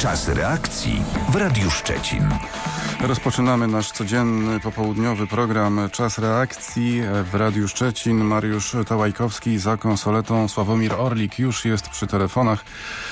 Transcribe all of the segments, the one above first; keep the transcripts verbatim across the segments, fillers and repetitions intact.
Czas reakcji w Radiu Szczecin. Rozpoczynamy nasz codzienny popołudniowy program Czas reakcji w Radiu Szczecin. Mariusz Tałajkowski za konsoletą. Sławomir Orlik już jest przy telefonach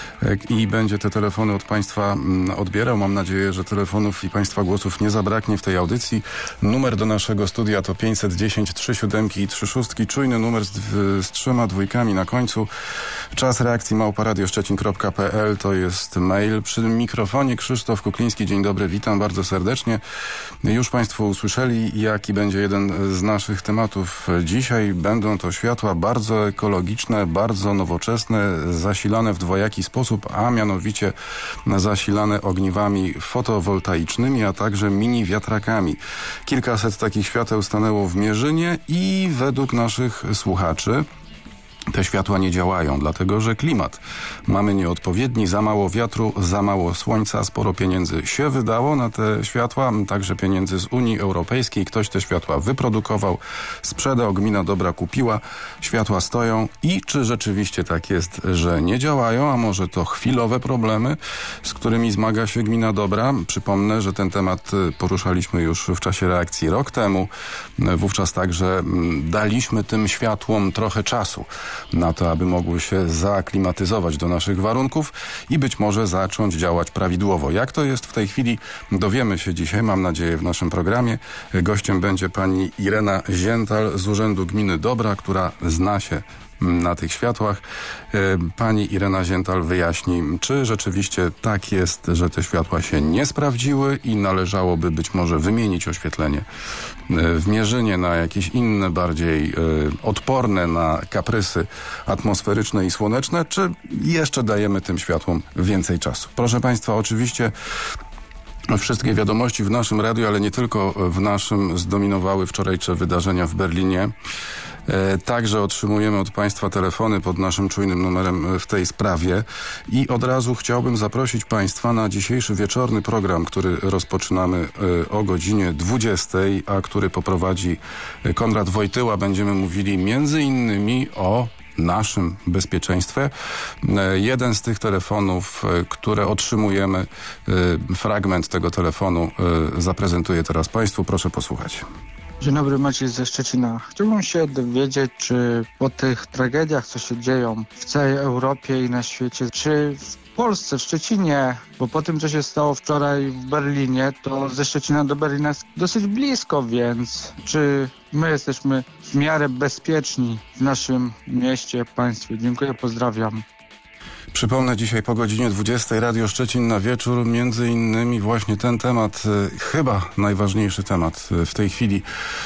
i będzie te telefony od Państwa odbierał. Mam nadzieję, że telefonów i Państwa głosów nie zabraknie w tej audycji. Numer do naszego studia to pięćset dziesięć trzy siódemki i trzy szóstki. Czujny numer z, z trzema dwójkami na końcu. Czas reakcji małpa radioszczecin kropka pe el to jest mail. Przy mikrofonie Krzysztof Kukliński. Dzień dobry, witam bardzo serdecznie. Już Państwo usłyszeli, jaki będzie jeden z naszych tematów dzisiaj. Będą to światła bardzo ekologiczne, bardzo nowoczesne, zasilane w dwojaki sposób, a mianowicie zasilane ogniwami fotowoltaicznymi, a także mini wiatrakami. Kilkaset takich świateł stanęło w Mierzynie i według naszych słuchaczy te światła nie działają, dlatego że klimat mamy nieodpowiedni, za mało wiatru, za mało słońca, sporo pieniędzy się wydało na te światła, także pieniędzy z Unii Europejskiej. Ktoś te światła wyprodukował, sprzedał, gmina dobra kupiła, światła stoją i czy rzeczywiście tak jest, że nie działają, a może to chwilowe problemy, z którymi zmaga się gmina dobra. Przypomnę, że ten temat poruszaliśmy już w czasie reakcji rok temu. Wówczas także daliśmy tym światłom trochę czasu na to, aby mogły się zaaklimatyzować do naszych warunków i być może zacząć działać prawidłowo. Jak to jest w tej chwili, dowiemy się dzisiaj, mam nadzieję, w naszym programie. Gościem będzie pani Irena Ziental z Urzędu Gminy Dobra, która zna się na tych światłach. Pani Irena Ziental wyjaśni, czy rzeczywiście tak jest, że te światła się nie sprawdziły i należałoby być może wymienić oświetlenie w Mierzynie na jakieś inne, bardziej odporne na kaprysy atmosferyczne i słoneczne, czy jeszcze dajemy tym światłom więcej czasu. Proszę Państwa, oczywiście wszystkie wiadomości w naszym radiu, ale nie tylko w naszym, zdominowały wczorajsze wydarzenia w Berlinie. Także otrzymujemy od Państwa telefony pod naszym czujnym numerem w tej sprawie i od razu chciałbym zaprosić Państwa na dzisiejszy wieczorny program, który rozpoczynamy o godzinie dwudziestej, a który poprowadzi Konrad Wojtyła. Będziemy mówili między innymi o naszym bezpieczeństwie. Jeden z tych telefonów, które otrzymujemy, fragment tego telefonu zaprezentuję teraz Państwu. Proszę posłuchać. Dzień dobry, Maciej ze Szczecina. Chciałbym się dowiedzieć, czy po tych tragediach, co się dzieją w całej Europie i na świecie, czy w Polsce, w Szczecinie, bo po tym, co się stało wczoraj w Berlinie, to ze Szczecina do Berlina jest dosyć blisko, więc czy my jesteśmy w miarę bezpieczni w naszym mieście, państwie? Dziękuję, pozdrawiam. Przypomnę, dzisiaj po godzinie dwudziestej Radio Szczecin na wieczór, między innymi właśnie ten temat, chyba najważniejszy temat w tej chwili,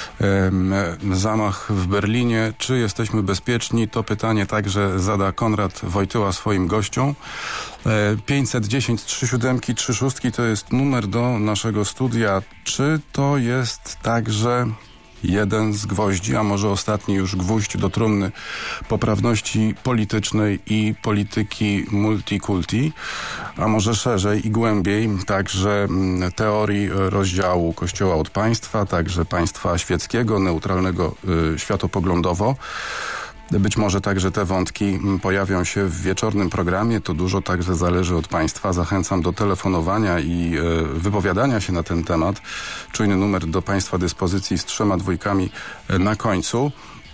zamach w Berlinie. Czy jesteśmy bezpieczni? To pytanie także zada Konrad Wojtyła swoim gościom. pięćset dziesięć trzy siódemki trzy szóstki to jest numer do naszego studia. Czy to jest także jeden z gwoździ, a może ostatni już gwóźdź do trumny poprawności politycznej i polityki multikulti, a może szerzej i głębiej także teorii rozdziału Kościoła od państwa, także państwa świeckiego, neutralnego y, światopoglądowo. Być może także te wątki pojawią się w wieczornym programie. To dużo także zależy od Państwa. Zachęcam do telefonowania i y, wypowiadania się na ten temat. Czujny numer do Państwa dyspozycji z trzema dwójkami na końcu.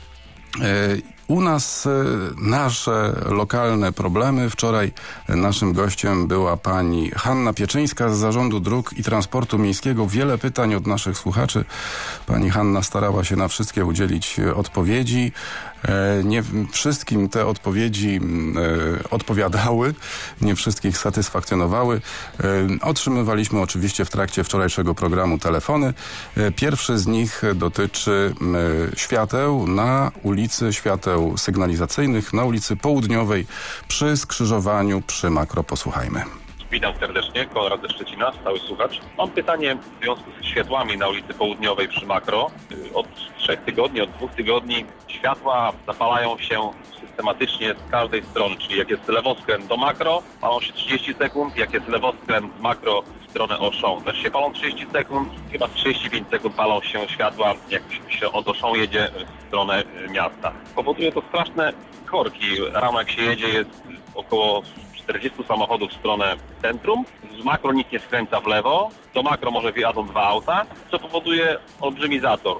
Y, U nas y, nasze lokalne problemy. Wczoraj naszym gościem była pani Hanna Pieczyńska z Zarządu Dróg i Transportu Miejskiego. Wiele pytań od naszych słuchaczy. Pani Hanna starała się na wszystkie udzielić odpowiedzi. Nie wszystkim te odpowiedzi odpowiadały, nie wszystkich satysfakcjonowały. Otrzymywaliśmy oczywiście w trakcie wczorajszego programu telefony. Pierwszy z nich dotyczy świateł na ulicy, świateł sygnalizacyjnych na ulicy Południowej przy skrzyżowaniu przy Makro. Posłuchajmy. Witam serdecznie, Konrad ze Szczecina, stały słuchacz. Mam pytanie w związku z światłami na ulicy Południowej przy Makro. Od trzech tygodni, od dwóch tygodni światła zapalają się systematycznie z każdej strony, czyli jak jest lewoskręt do Makro, palą się trzydzieści sekund, jak jest lewoskręt z Makro w stronę Auchan, też się palą trzydzieści sekund, chyba trzydzieści pięć sekund palą się światła, jak się od Auchan jedzie w stronę miasta. Powoduje to straszne korki. Rano jak się jedzie jest około czterdziestu samochodów w stronę centrum. Z makro nikt nie skręca w lewo. Do makro może wyjadą dwa auta, co powoduje olbrzymi zator.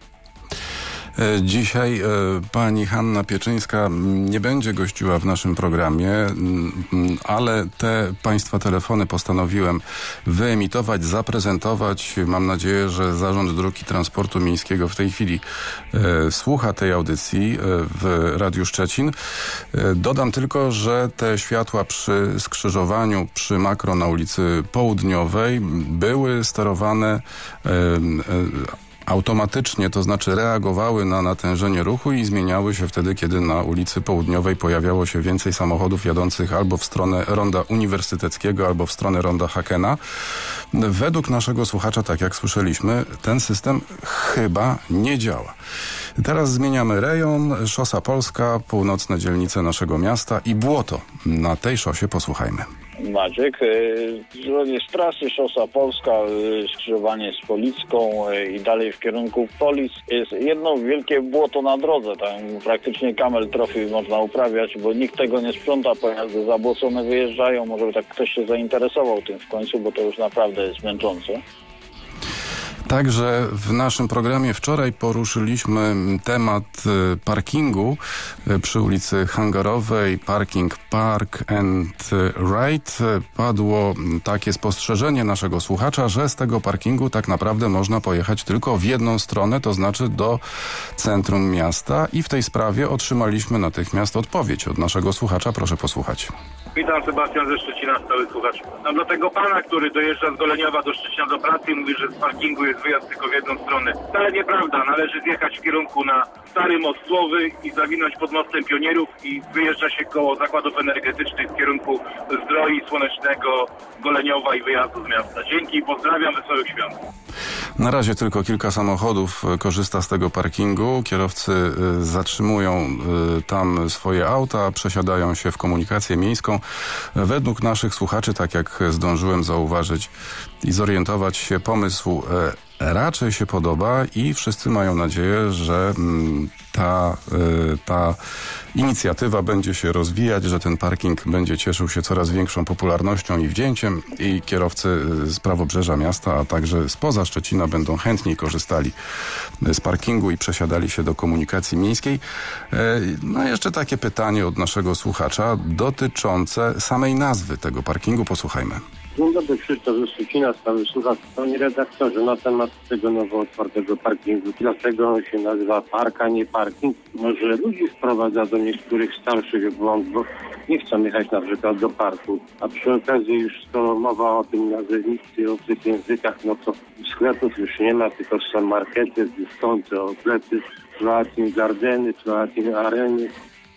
Dzisiaj pani Hanna Pieczyńska nie będzie gościła w naszym programie, ale te państwa telefony postanowiłem wyemitować, zaprezentować. Mam nadzieję, że Zarząd Dróg i Transportu Miejskiego w tej chwili słucha tej audycji w Radiu Szczecin. Dodam tylko, że te światła przy skrzyżowaniu, przy makro na ulicy Południowej były sterowane automatycznie, to znaczy reagowały na natężenie ruchu i zmieniały się wtedy, kiedy na ulicy Południowej pojawiało się więcej samochodów jadących albo w stronę Ronda Uniwersyteckiego, albo w stronę Ronda Hakena. Według naszego słuchacza, tak jak słyszeliśmy, ten system chyba nie działa. Teraz zmieniamy rejon, Szosa Polska, północne dzielnice naszego miasta i błoto. Na tej szosie posłuchajmy. Maciek, z trasy Szosa Polska, skrzyżowanie z Policką i dalej w kierunku Polic jest jedno wielkie błoto na drodze. Tam praktycznie camel trophy można uprawiać, bo nikt tego nie sprząta, pojazdy zabłocone wyjeżdżają. Może tak ktoś się zainteresował tym w końcu, bo to już naprawdę jest męczące. Także w naszym programie wczoraj poruszyliśmy temat parkingu przy ulicy Hangarowej, parking Park and Ride. Padło takie spostrzeżenie naszego słuchacza, że z tego parkingu tak naprawdę można pojechać tylko w jedną stronę, to znaczy do centrum miasta, i w tej sprawie otrzymaliśmy natychmiast odpowiedź od naszego słuchacza. Proszę posłuchać. Witam, Sebastian ze Szczecina, stały słuchacz. No dla tego pana, który dojeżdża z Goleniowa do Szczecina do pracy i mówi, że z parkingu jest wyjazd tylko w jedną stronę. Wcale nieprawda, należy zjechać w kierunku na Stary Most Słowy i zawinąć pod mostem Pionierów i wyjeżdża się koło zakładów energetycznych w kierunku Zdroi, Słonecznego, Goleniowa i wyjazdu z miasta. Dzięki, pozdrawiam, wesołych świąt. Na razie tylko kilka samochodów korzysta z tego parkingu. Kierowcy zatrzymują tam swoje auta, przesiadają się w komunikację miejską. Według naszych słuchaczy, tak jak zdążyłem zauważyć i zorientować się, pomysł raczej się podoba i wszyscy mają nadzieję, że ta, ta inicjatywa będzie się rozwijać, że ten parking będzie cieszył się coraz większą popularnością i wzięciem i kierowcy z prawobrzeża miasta, a także spoza Szczecina będą chętniej korzystali z parkingu i przesiadali się do komunikacji miejskiej. No jeszcze takie pytanie od naszego słuchacza dotyczące samej nazwy tego parkingu. Posłuchajmy. Dzień dobry, Krzysztof ze Szczecina, stały słuchacz. Panie redaktorze, na temat tego nowo otwartego parkingu, dlaczego on się nazywa park, a nie parking? Może ludzi wprowadza do niektórych starszych w błąd, bo nie chcą jechać na przykład do parku. A przy okazji już skoro mowa o tym nazewnictwie, o obcych językach, no to sklepów już nie ma, tylko są markety, dyskonty, outlety, Floatin Gardeny, Floatin Areny.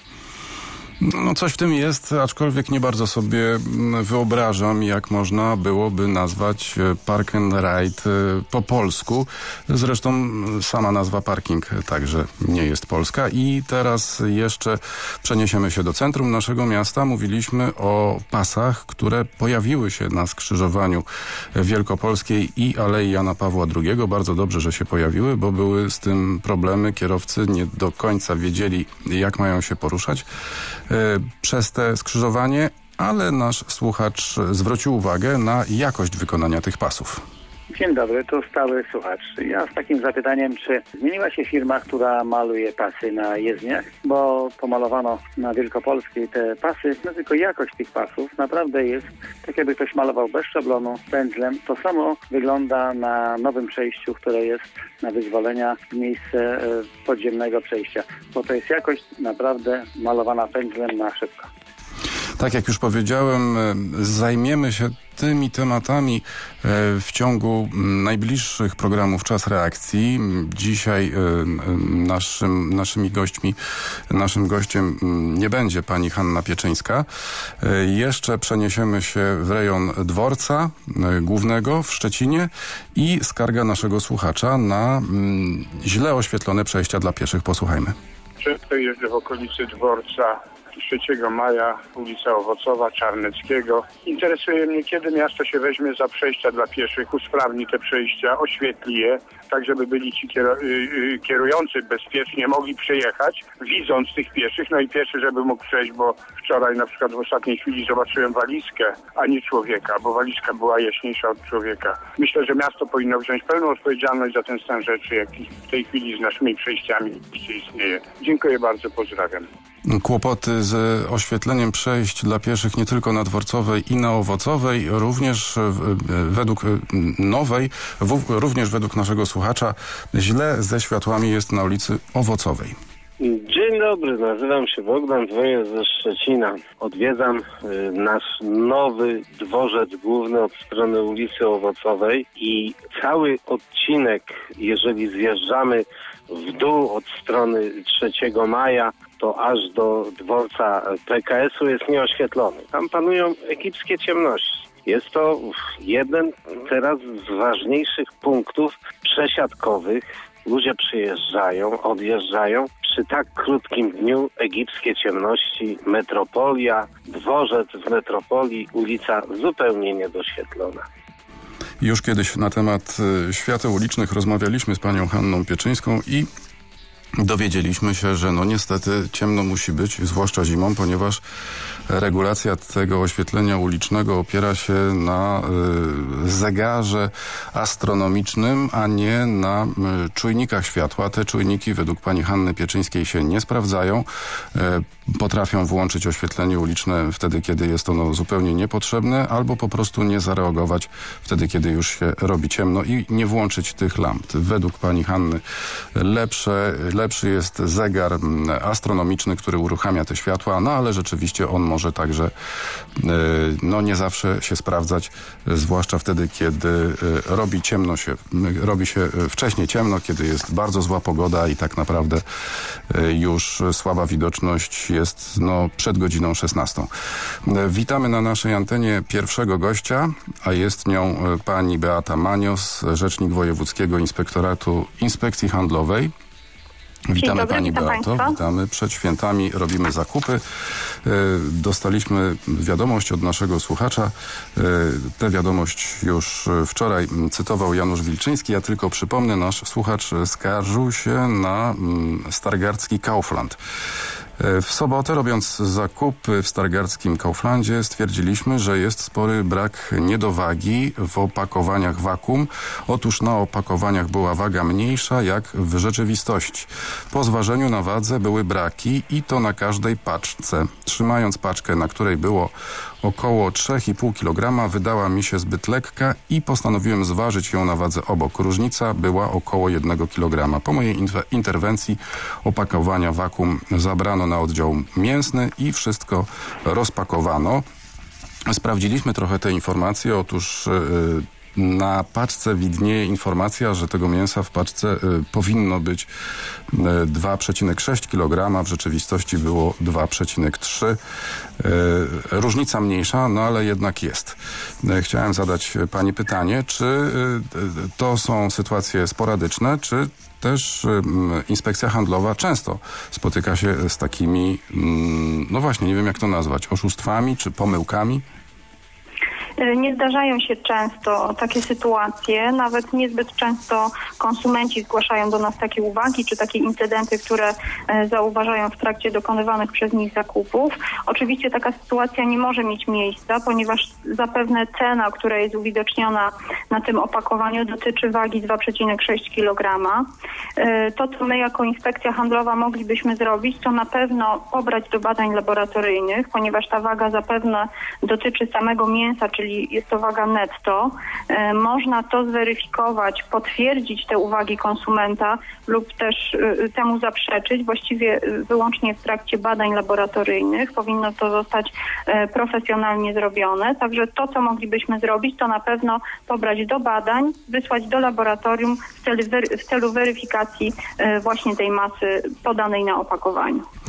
No coś w tym jest, aczkolwiek nie bardzo sobie wyobrażam, jak można byłoby nazwać Park and Ride po polsku. Zresztą sama nazwa parking także nie jest polska. I teraz jeszcze przeniesiemy się do centrum naszego miasta. Mówiliśmy o pasach, które pojawiły się na skrzyżowaniu Wielkopolskiej i Alei Jana Pawła drugiego. Bardzo dobrze, że się pojawiły, bo były z tym problemy. Kierowcy nie do końca wiedzieli, jak mają się poruszać przez te skrzyżowanie, ale nasz słuchacz zwrócił uwagę na jakość wykonania tych pasów. Dzień dobry, tu stały słuchacz. Ja z takim zapytaniem, czy zmieniła się firma, która maluje pasy na jezdniach, bo pomalowano na Wielkopolskiej te pasy, no tylko jakość tych pasów naprawdę jest, tak jakby ktoś malował bez szablonu, pędzlem. To samo wygląda na nowym przejściu, które jest na Wyzwolenia w miejsce podziemnego przejścia, bo to jest jakość naprawdę malowana pędzlem na szybko. Tak jak już powiedziałem, zajmiemy się tymi tematami w ciągu najbliższych programów Czas Reakcji. Dzisiaj naszym, naszymi gośćmi, naszym gościem nie będzie pani Hanna Pieczyńska. Jeszcze przeniesiemy się w rejon dworca głównego w Szczecinie i skarga naszego słuchacza na źle oświetlone przejścia dla pieszych. Posłuchajmy. Często jeżdżę w okolicy dworca trzeciego maja, ulica Owocowa, Czarneckiego. Interesuje mnie, kiedy miasto się weźmie za przejścia dla pieszych, usprawni te przejścia, oświetli je, tak żeby byli ci kierujący bezpiecznie mogli przejechać, widząc tych pieszych, no i pieszy, żeby mógł przejść, bo wczoraj na przykład w ostatniej chwili zobaczyłem walizkę, a nie człowieka, bo walizka była jaśniejsza od człowieka. Myślę, że miasto powinno wziąć pełną odpowiedzialność za ten stan rzeczy, jaki w tej chwili z naszymi przejściami istnieje. Dziękuję bardzo, pozdrawiam. Kłopoty z oświetleniem przejść dla pieszych nie tylko na Dworcowej i na Owocowej, również według nowej, również według naszego słuchacza, źle ze światłami jest na ulicy Owocowej. Dzień dobry, nazywam się Bogdan, dzwonię ze Szczecina. Odwiedzam y, nasz nowy dworzec główny od strony ulicy Owocowej i cały odcinek, jeżeli zjeżdżamy w dół od strony trzeciego maja, to aż do dworca P K S u jest nieoświetlony. Tam panują egipskie ciemności. Jest to jeden teraz z ważniejszych punktów przesiadkowych. Ludzie przyjeżdżają, odjeżdżają. Przy tak krótkim dniu egipskie ciemności, metropolia, dworzec w metropolii, ulica zupełnie niedoświetlona. Już kiedyś na temat świateł ulicznych rozmawialiśmy z panią Hanną Pieczyńską i dowiedzieliśmy się, że no niestety ciemno musi być, zwłaszcza zimą, ponieważ regulacja tego oświetlenia ulicznego opiera się na y, zegarze astronomicznym, a nie na y, czujnikach światła. Te czujniki według pani Hanny Pieczyńskiej się nie sprawdzają. Y, potrafią włączyć oświetlenie uliczne wtedy, kiedy jest ono zupełnie niepotrzebne, albo po prostu nie zareagować wtedy, kiedy już się robi ciemno i nie włączyć tych lamp. Według pani Hanny lepsze, lepszy jest zegar astronomiczny, który uruchamia te światła, no ale rzeczywiście on może także no nie zawsze się sprawdzać, zwłaszcza wtedy, kiedy robi ciemno się, robi się wcześniej ciemno, kiedy jest bardzo zła pogoda i tak naprawdę już słaba widoczność jest no, przed godziną szesnastą. Witamy na naszej antenie pierwszego gościa, a jest nią pani Beata Manios, rzecznik Wojewódzkiego Inspektoratu Inspekcji Handlowej. Witamy dobry, pani Beato, państwa. Witamy. Przed świętami robimy zakupy. Dostaliśmy wiadomość od naszego słuchacza. Tę wiadomość już wczoraj cytował Janusz Wilczyński. Ja tylko przypomnę, nasz słuchacz skarżył się na stargardzki Kaufland. W sobotę, robiąc zakupy w stargardzkim Kauflandzie, stwierdziliśmy, że jest spory brak niedowagi w opakowaniach wakuum. Otóż na opakowaniach była waga mniejsza jak w rzeczywistości. Po zważeniu na wadze były braki i to na każdej paczce. Trzymając paczkę, na której było około trzy i pół kilograma, wydała mi się zbyt lekka i postanowiłem zważyć ją na wadze obok. Różnica była około jednego kilograma. Po mojej interwencji opakowania wakuum zabrano na oddział mięsny i wszystko rozpakowano. Sprawdziliśmy trochę te informacje. Otóż yy, na paczce widnieje informacja, że tego mięsa w paczce y, powinno być y, dwa przecinek sześć kilograma, w rzeczywistości było dwa przecinek trzy. Y, różnica mniejsza, no ale jednak jest. Y, chciałem zadać pani pytanie, czy y, to są sytuacje sporadyczne, czy też y, Inspekcja Handlowa często spotyka się z takimi, y, no właśnie, nie wiem jak to nazwać, oszustwami czy pomyłkami? Nie zdarzają się często takie sytuacje, nawet niezbyt często konsumenci zgłaszają do nas takie uwagi czy takie incydenty, które zauważają w trakcie dokonywanych przez nich zakupów. Oczywiście taka sytuacja nie może mieć miejsca, ponieważ zapewne cena, która jest uwidoczniona na tym opakowaniu, dotyczy wagi dwa przecinek sześć kilograma. To, co my jako Inspekcja Handlowa moglibyśmy zrobić, to na pewno pobrać do badań laboratoryjnych, ponieważ ta waga zapewne dotyczy samego mięsa, czyli jest to waga netto. E, można to zweryfikować, potwierdzić te uwagi konsumenta lub też e, temu zaprzeczyć, właściwie wyłącznie w trakcie badań laboratoryjnych. Powinno to zostać e, profesjonalnie zrobione. Także to, co moglibyśmy zrobić, to na pewno pobrać do badań, wysłać do laboratorium w celu, wery, w celu weryfikacji e, właśnie tej masy podanej na opakowaniu.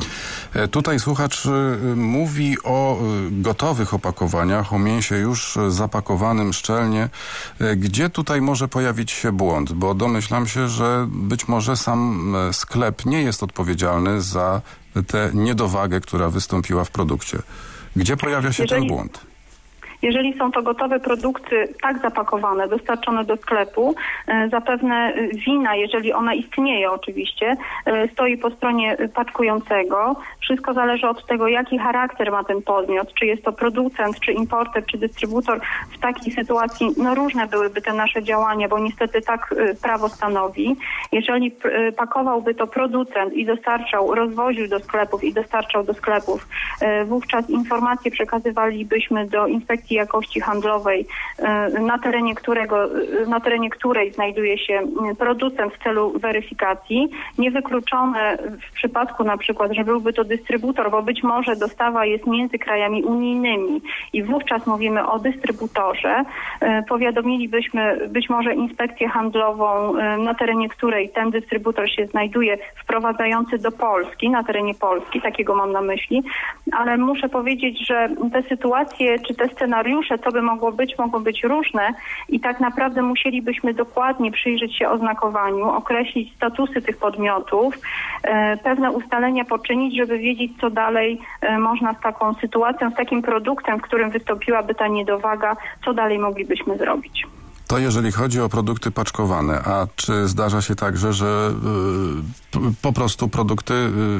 Tutaj słuchacz mówi o gotowych opakowaniach, o mięsie już zapakowanym szczelnie. Gdzie tutaj może pojawić się błąd? Bo domyślam się, że być może sam sklep nie jest odpowiedzialny za tę niedowagę, która wystąpiła w produkcie. Gdzie pojawia się Jeżeli... ten błąd? Jeżeli są to gotowe produkty tak zapakowane, dostarczone do sklepu, zapewne wina, jeżeli ona istnieje oczywiście, stoi po stronie paczkującego. Wszystko zależy od tego, jaki charakter ma ten podmiot, czy jest to producent, czy importer, czy dystrybutor. W takiej sytuacji no różne byłyby te nasze działania, bo niestety tak prawo stanowi. Jeżeli pakowałby to producent i dostarczał, rozwoził do sklepów i dostarczał do sklepów, wówczas informacje przekazywalibyśmy do inspekcji jakości handlowej, na terenie którego, na terenie której znajduje się producent w celu weryfikacji. Niewykluczone w przypadku na przykład, że byłby to dystrybutor, bo być może dostawa jest między krajami unijnymi i wówczas mówimy o dystrybutorze. Powiadomilibyśmy być może inspekcję handlową, na terenie której ten dystrybutor się znajduje, wprowadzający do Polski, na terenie Polski, takiego mam na myśli, ale muszę powiedzieć, że te sytuacje czy te scenariusze, co by mogło być, mogą być różne i tak naprawdę musielibyśmy dokładnie przyjrzeć się oznakowaniu, określić statusy tych podmiotów, e, pewne ustalenia poczynić, żeby wiedzieć, co dalej e, można z taką sytuacją, z takim produktem, w którym wystąpiłaby ta niedowaga, co dalej moglibyśmy zrobić. To jeżeli chodzi o produkty paczkowane, a czy zdarza się także, że y, po prostu produkty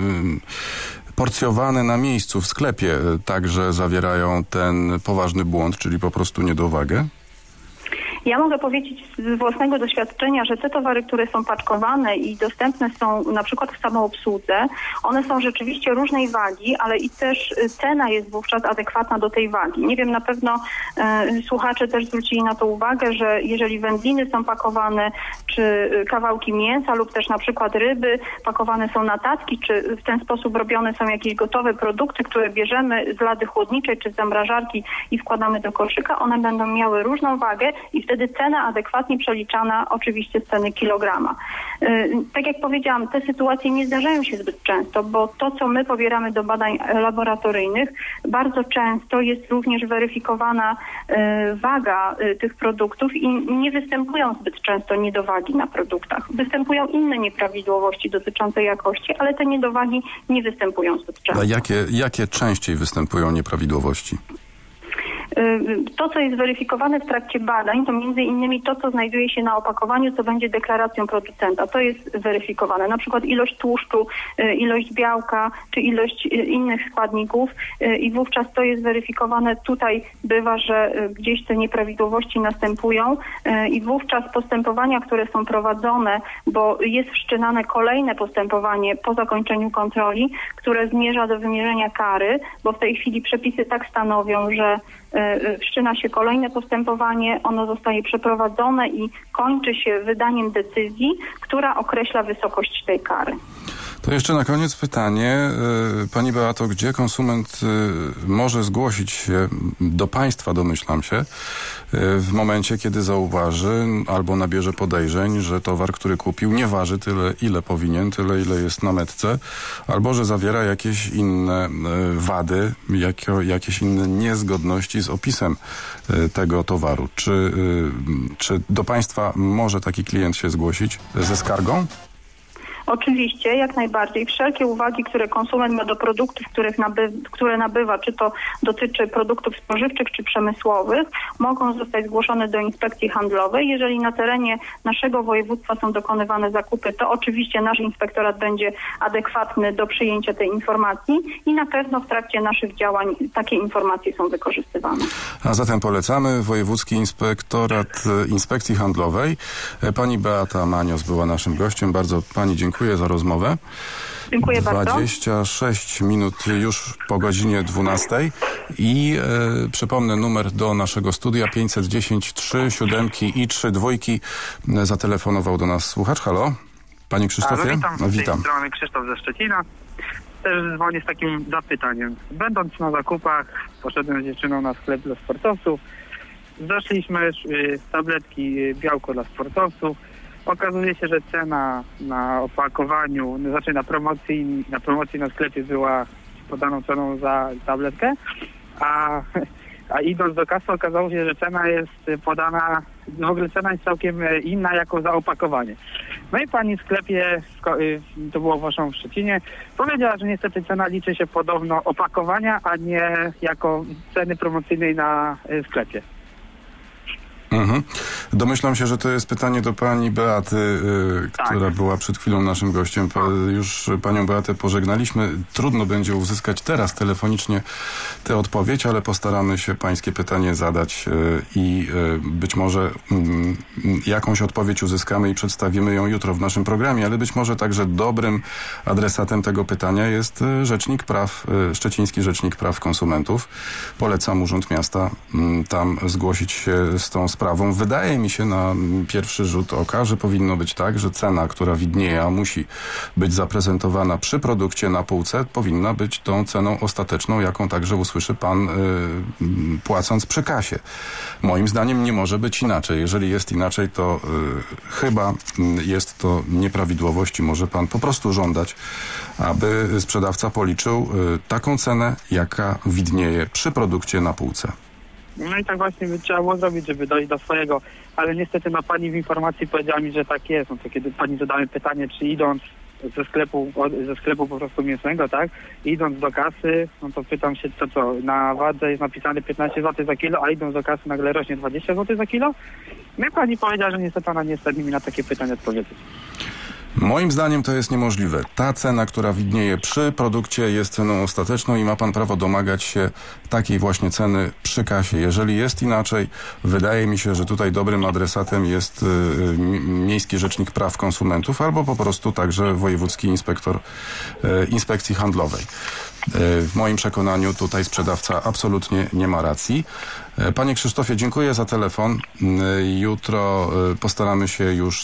y, porcjowane na miejscu w sklepie także zawierają ten poważny błąd, czyli po prostu niedowagę? Ja mogę powiedzieć z własnego doświadczenia, że te towary, które są paczkowane i dostępne są na przykład w samoobsłudze, one są rzeczywiście różnej wagi, ale i też cena jest wówczas adekwatna do tej wagi. Nie wiem, na pewno e, słuchacze też zwrócili na to uwagę, że jeżeli wędliny są pakowane, czy kawałki mięsa lub też na przykład ryby pakowane są na tacki, czy w ten sposób robione są jakieś gotowe produkty, które bierzemy z lady chłodniczej czy z zamrażarki i wkładamy do koszyka, one będą miały różną wagę i wtedy cena adekwatnie przeliczana oczywiście z ceny kilograma. Yy, tak jak powiedziałam, te sytuacje nie zdarzają się zbyt często, bo to, co my pobieramy do badań laboratoryjnych, bardzo często jest również weryfikowana yy, waga yy, tych produktów i nie występują zbyt często niedowagi na produktach. Występują inne nieprawidłowości dotyczące jakości, ale te niedowagi nie występują zbyt często. A jakie, jakie częściej występują nieprawidłowości? To, co jest weryfikowane w trakcie badań, to między innymi to, co znajduje się na opakowaniu, co będzie deklaracją producenta. To jest weryfikowane. Na przykład ilość tłuszczu, ilość białka, czy ilość innych składników i wówczas to jest weryfikowane. Tutaj bywa, że gdzieś te nieprawidłowości następują i wówczas postępowania, które są prowadzone, bo jest wszczynane kolejne postępowanie po zakończeniu kontroli, które zmierza do wymierzenia kary, bo w tej chwili przepisy tak stanowią, że wszczyna się kolejne postępowanie, ono zostaje przeprowadzone i kończy się wydaniem decyzji, która określa wysokość tej kary. To jeszcze na koniec pytanie. Pani Beato, gdzie konsument może zgłosić się do państwa, domyślam się, w momencie, kiedy zauważy albo nabierze podejrzeń, że towar, który kupił, nie waży tyle, ile powinien, tyle, ile jest na metce, albo że zawiera jakieś inne wady, jakieś inne niezgodności z opisem tego towaru. Czy, czy do państwa może taki klient się zgłosić ze skargą? Oczywiście, jak najbardziej. Wszelkie uwagi, które konsument ma do produktów, których naby, które nabywa, czy to dotyczy produktów spożywczych, czy przemysłowych, mogą zostać zgłoszone do inspekcji handlowej. Jeżeli na terenie naszego województwa są dokonywane zakupy, to oczywiście nasz inspektorat będzie adekwatny do przyjęcia tej informacji i na pewno w trakcie naszych działań takie informacje są wykorzystywane. A zatem polecamy Wojewódzki Inspektorat Inspekcji Handlowej. Pani Beata Manios była naszym gościem. Bardzo pani dziękuję za rozmowę. Dziękuję bardzo. dwadzieścia sześć minut już po godzinie dwunastej i e, przypomnę numer do naszego studia pięćset dziesięć trzy siódemki i trzy dwójki. Zatelefonował do nas słuchacz. Halo? Panie Krzysztofie? Halo, witam. Z tej witam. strony Krzysztof ze Szczecina. Też dzwonię z takim zapytaniem. Będąc na zakupach, poszedłem z dziewczyną na sklep dla sportowców. Zeszliśmy y, tabletki białko dla sportowców. Okazuje się, że cena na opakowaniu, znaczy na promocji, na promocji na sklepie była podaną ceną za tabletkę, a, a idąc do kasy okazało się, że cena jest podana, w ogóle cena jest całkiem inna jako za opakowanie. No i pani w sklepie, to było w Waszą w Szczecinie, powiedziała, że niestety cena liczy się podobno opakowania, a nie jako ceny promocyjnej na sklepie. Mhm. Domyślam się, że to jest pytanie do pani Beaty, yy, tak. która była przed chwilą naszym gościem. Pa, już panią Beatę pożegnaliśmy. Trudno będzie uzyskać teraz telefonicznie tę odpowiedź, ale postaramy się pańskie pytanie zadać yy, i yy, być może yy, jakąś odpowiedź uzyskamy i przedstawimy ją jutro w naszym programie, ale być może także dobrym adresatem tego pytania jest yy, Rzecznik Praw, yy, Szczeciński Rzecznik Praw Konsumentów. Polecam Urząd Miasta yy, tam zgłosić się z tą sprawą. Wydaje mi się na pierwszy rzut oka, że powinno być tak, że cena, która widnieje, a musi być zaprezentowana przy produkcie na półce, powinna być tą ceną ostateczną, jaką także usłyszy pan y, płacąc przy kasie. Moim zdaniem nie może być inaczej. Jeżeli jest inaczej, to y, chyba y, jest to nieprawidłowość i może pan po prostu żądać, aby sprzedawca policzył y, taką cenę, jaka widnieje przy produkcie na półce. No i tak właśnie by trzeba było zrobić, żeby dojść do swojego, ale niestety no, pani w informacji powiedziała mi, że tak jest. No to kiedy pani zadałem pytanie, czy idąc ze sklepu, ze sklepu po prostu mięsnego, tak, idąc do kasy, no to pytam się, co co, na wadze jest napisane piętnaście złotych za kilo, a idąc do kasy nagle rośnie dwadzieścia złotych za kilo? No i pani powiedziała, że niestety ona nie jest w stanie mi na takie pytanie odpowiedzieć. Moim zdaniem to jest niemożliwe. Ta cena, która widnieje przy produkcie, jest ceną ostateczną i ma pan prawo domagać się takiej właśnie ceny przy kasie. Jeżeli jest inaczej, wydaje mi się, że tutaj dobrym adresatem jest y, Miejski Rzecznik Praw Konsumentów albo po prostu także Wojewódzki Inspektor y, Inspekcji Handlowej. W moim przekonaniu tutaj sprzedawca absolutnie nie ma racji. Panie Krzysztofie, dziękuję za telefon. Jutro postaramy się już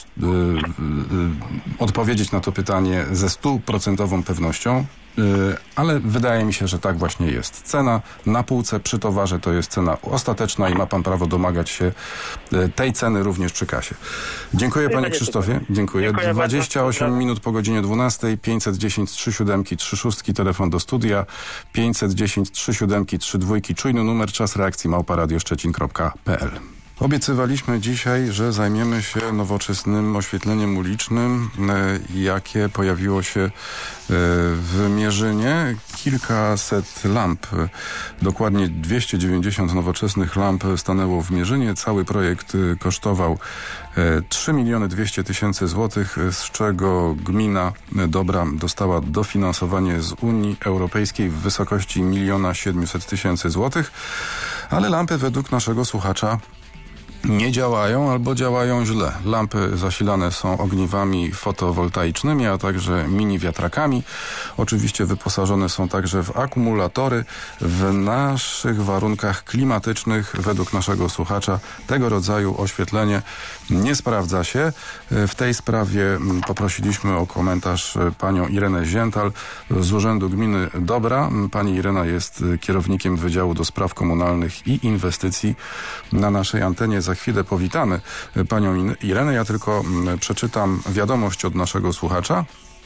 odpowiedzieć na to pytanie ze stuprocentową pewnością, ale wydaje mi się, że tak właśnie jest. Cena na półce przy towarze to jest cena ostateczna i ma pan prawo domagać się tej ceny również przy kasie. Dziękuję panie Krzysztofie. Dziękuję. dwadzieścia osiem minut po godzinie dwunastej. pięćset dziesięć trzy siedem trzy sześć telefon do studia. pięćset dziesięć trzy siedem trzy dwa czujny numer, czas reakcji małpa radio szczecin kropka p l. Obiecywaliśmy dzisiaj, że zajmiemy się nowoczesnym oświetleniem ulicznym, jakie pojawiło się w Mierzynie. Kilkaset lamp, dokładnie dwieście dziewięćdziesiąt nowoczesnych lamp stanęło w Mierzynie. Cały projekt kosztował trzy miliony dwieście tysięcy złotych, z czego gmina Dobra dostała dofinansowanie z Unii Europejskiej w wysokości miliona siedemset tysięcy złotych, ale lampy według naszego słuchacza nie działają albo działają źle. Lampy zasilane są ogniwami fotowoltaicznymi, a także mini wiatrakami. Oczywiście wyposażone są także w akumulatory. W naszych warunkach klimatycznych, według naszego słuchacza, tego rodzaju oświetlenie nie sprawdza się. W tej sprawie poprosiliśmy o komentarz panią Irenę Ziętal z Urzędu Gminy Dobra. Pani Irena jest kierownikiem Wydziału do Spraw Komunalnych i Inwestycji. Na naszej antenie za chwilę powitamy panią Irenę. Ja tylko przeczytam wiadomość od naszego słuchacza.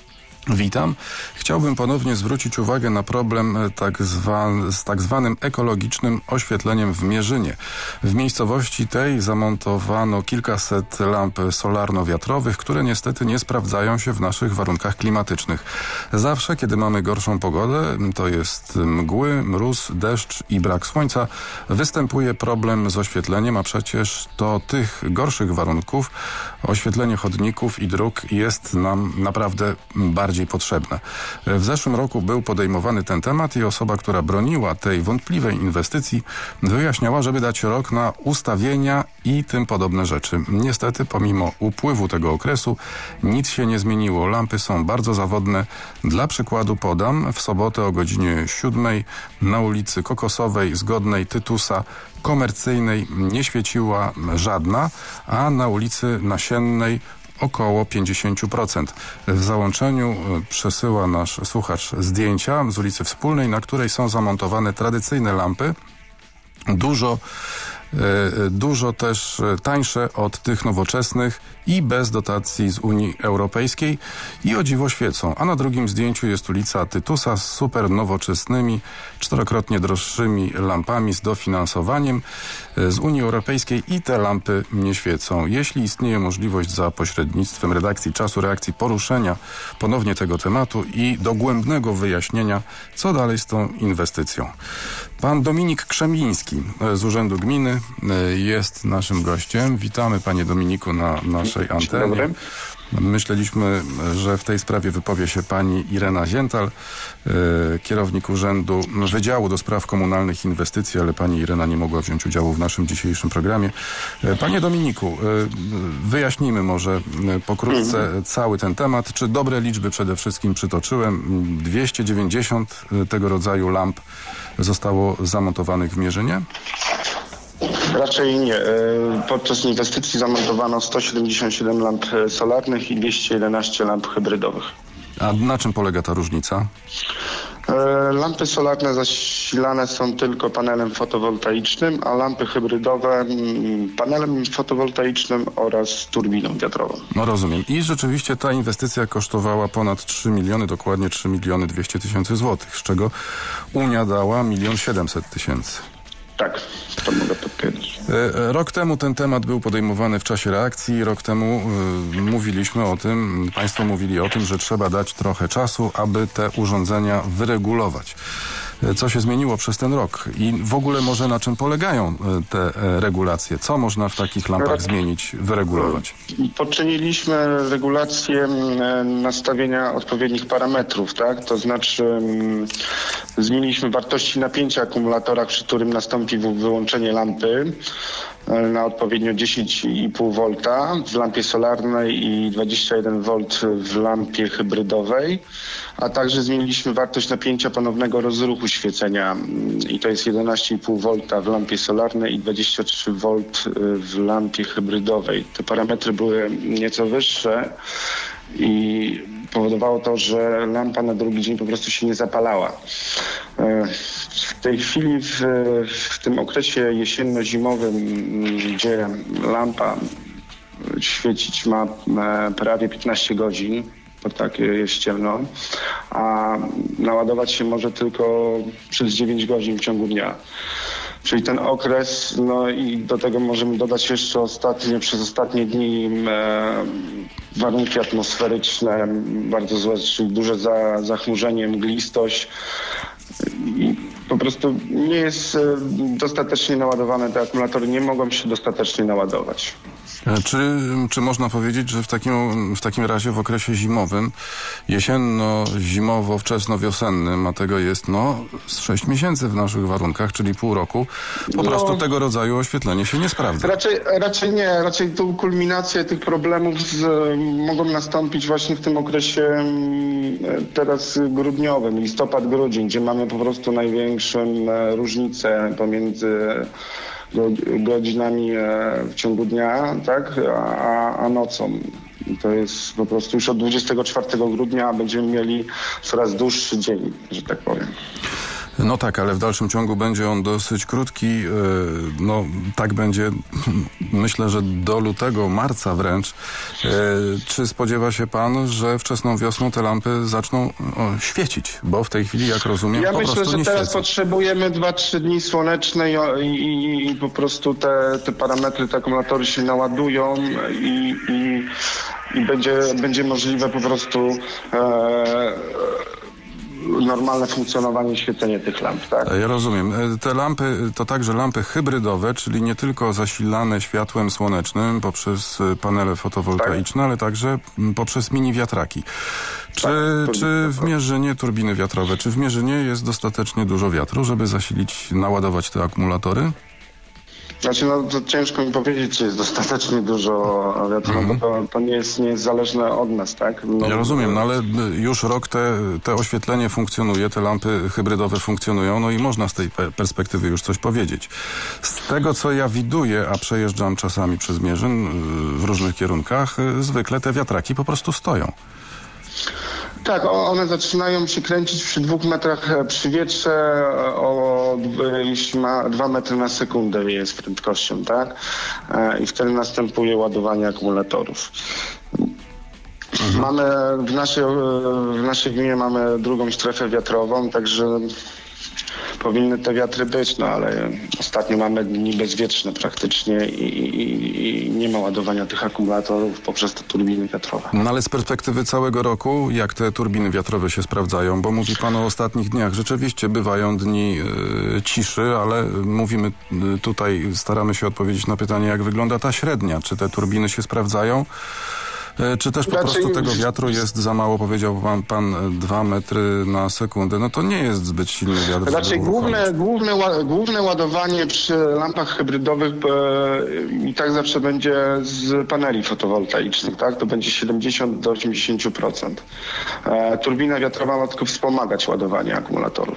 Witam. Chciałbym ponownie zwrócić uwagę na problem tak zwa, z tak zwanym ekologicznym oświetleniem w Mierzynie. W miejscowości tej zamontowano kilkaset lamp solarno-wiatrowych, które niestety nie sprawdzają się w naszych warunkach klimatycznych. Zawsze, kiedy mamy gorszą pogodę, to jest mgły, mróz, deszcz i brak słońca, występuje problem z oświetleniem, a przecież to tych gorszych warunków oświetlenie chodników i dróg jest nam naprawdę bardzo bardziej potrzebne. W zeszłym roku był podejmowany ten temat i osoba, która broniła tej wątpliwej inwestycji, wyjaśniała, żeby dać rok na ustawienia i tym podobne rzeczy. Niestety, pomimo upływu tego okresu, nic się nie zmieniło. Lampy są bardzo zawodne. Dla przykładu podam, w sobotę o godzinie siódmej na ulicy Kokosowej, Zgodnej, Tytusa, Komercyjnej nie świeciła żadna, a na ulicy Nasiennej około pięćdziesiąt procent. W załączeniu przesyła nasz słuchacz zdjęcia z ulicy Wspólnej, na której są zamontowane tradycyjne lampy. Dużo dużo też tańsze od tych nowoczesnych i bez dotacji z Unii Europejskiej i o dziwo świecą. A na drugim zdjęciu jest ulica Tytusa z super nowoczesnymi, czterokrotnie droższymi lampami z dofinansowaniem z Unii Europejskiej i te lampy nie świecą. Jeśli istnieje możliwość za pośrednictwem redakcji Czasu Reakcji poruszenia ponownie tego tematu i dogłębnego wyjaśnienia, co dalej z tą inwestycją. Pan Dominik Krzemiński z Urzędu Gminy jest naszym gościem. Witamy, panie Dominiku, na naszej antenie. Myśleliśmy, że w tej sprawie wypowie się pani Irena Ziental, kierownik Urzędu Wydziału do Spraw Komunalnych Inwestycji, ale pani Irena nie mogła wziąć udziału w naszym dzisiejszym programie. Panie Dominiku, wyjaśnijmy może pokrótce mhm. cały ten temat. Czy dobre liczby przede wszystkim przytoczyłem? dwieście dziewięćdziesiąt tego rodzaju lamp zostało zamontowanych w Mierzynie? Raczej nie. Podczas inwestycji zamontowano sto siedemdziesiąt siedem lamp solarnych i dwieście jedenaście lamp hybrydowych. A na czym polega ta różnica? Lampy solarne zasilane są tylko panelem fotowoltaicznym, a lampy hybrydowe panelem fotowoltaicznym oraz turbiną wiatrową. No rozumiem. I rzeczywiście ta inwestycja kosztowała ponad trzy miliony, dokładnie trzy miliony dwieście tysięcy złotych, z czego Unia dała milion siedemset tysięcy. Tak, to mogę potwierdzić. Rok temu ten temat był podejmowany w czasie reakcji. Rok temu y, mówiliśmy o tym, państwo mówili o tym, że trzeba dać trochę czasu, aby te urządzenia wyregulować. Co się zmieniło przez ten rok? I w ogóle może na czym polegają te regulacje? Co można w takich lampach zmienić, wyregulować? Poczyniliśmy regulację nastawienia odpowiednich parametrów, tak? To znaczy zmieniliśmy wartości napięcia akumulatora, przy którym nastąpi wyłączenie lampy na odpowiednio dziesięć i pół wolta w lampie solarnej i dwadzieścia jeden wolt w lampie hybrydowej, a także zmieniliśmy wartość napięcia ponownego rozruchu świecenia i to jest jedenaście i pół wolta w lampie solarnej i dwadzieścia trzy wolt w lampie hybrydowej. Te parametry były nieco wyższe i powodowało to, że lampa na drugi dzień po prostu się nie zapalała. W tej chwili w, w tym okresie jesienno-zimowym, gdzie lampa świecić ma prawie piętnaście godzin, bo tak jest ciemno, a naładować się może tylko przez dziewięć godzin w ciągu dnia. Czyli ten okres, no i do tego możemy dodać jeszcze ostatnie, przez ostatnie dni e, warunki atmosferyczne bardzo złe, czyli duże za, zachmurzenie, mglistość i po prostu nie jest e, dostatecznie naładowane, te akumulatory nie mogą się dostatecznie naładować. Czy, czy można powiedzieć, że w takim, w takim razie w okresie zimowym, jesienno-zimowo-wczesno-wiosennym, a tego jest no z sześć miesięcy w naszych warunkach, czyli pół roku, po no, prostu tego rodzaju oświetlenie się nie sprawdza? Raczej, raczej nie. Raczej tu kulminacje tych problemów z, mogą nastąpić właśnie w tym okresie teraz grudniowym, listopad-grudzień, gdzie mamy po prostu największą różnicę pomiędzy godzinami w ciągu dnia, tak, a, a nocą. I to jest po prostu już od dwudziestego czwartego grudnia będziemy mieli coraz dłuższy dzień, że tak powiem. No tak, ale w dalszym ciągu będzie on dosyć krótki. No tak będzie, myślę, że do lutego, marca wręcz. Czy spodziewa się pan, że wczesną wiosną te lampy zaczną o, świecić? Bo w tej chwili, jak rozumiem, ja po myślę, prostu nie że teraz świecą. Potrzebujemy dwa trzy dni słoneczne i, i, i po prostu te, te parametry, te akumulatory się naładują i, i, i będzie, będzie możliwe po prostu e, normalne funkcjonowanie, świecenie tych lamp, tak? Ja rozumiem. Te lampy to także lampy hybrydowe, czyli nie tylko zasilane światłem słonecznym poprzez panele fotowoltaiczne, tak, ale także poprzez mini wiatraki. Czy, tak, czy w Mierzynie turbiny wiatrowe, czy w Mierzynie jest dostatecznie dużo wiatru, żeby zasilić, naładować te akumulatory? Znaczy, no to ciężko mi powiedzieć, czy jest dostatecznie dużo wiatru, mm-hmm. bo to, to nie jest, nie jest zależne od nas, tak? No, ja rozumiem, no ale już rok te, te oświetlenie funkcjonuje, te lampy hybrydowe funkcjonują, no i można z tej perspektywy już coś powiedzieć. Z tego, co ja widuję, a przejeżdżam czasami przez Mierzyn w różnych kierunkach, zwykle te wiatraki po prostu stoją. Tak, one zaczynają się kręcić przy dwóch metrach przy wietrze o do, jeśli ma dwa metry na sekundę jest prędkością, tak? I wtedy następuje ładowanie akumulatorów. Mhm. Mamy w naszej, w naszej gminie mamy drugą strefę wiatrową, także powinny te wiatry być, no ale ostatnio mamy dni bezwietrzne praktycznie i, i, i nie ma ładowania tych akumulatorów poprzez te turbiny wiatrowe. No ale z perspektywy całego roku, jak te turbiny wiatrowe się sprawdzają? Bo mówi pan o ostatnich dniach. Rzeczywiście bywają dni y, ciszy, ale mówimy y, tutaj, staramy się odpowiedzieć na pytanie, jak wygląda ta średnia. Czy te turbiny się sprawdzają? Czy też po Raczej... prostu tego wiatru jest za mało, powiedział pan, pan dwa metry na sekundę. No to nie jest zbyt silny wiatr. Raczej główne, główne, główne ładowanie przy lampach hybrydowych e, i tak zawsze będzie z paneli fotowoltaicznych, tak? To będzie siedemdziesiąt do osiemdziesięciu procent. E, turbina wiatrowa ma tylko wspomagać ładowanie akumulatorów.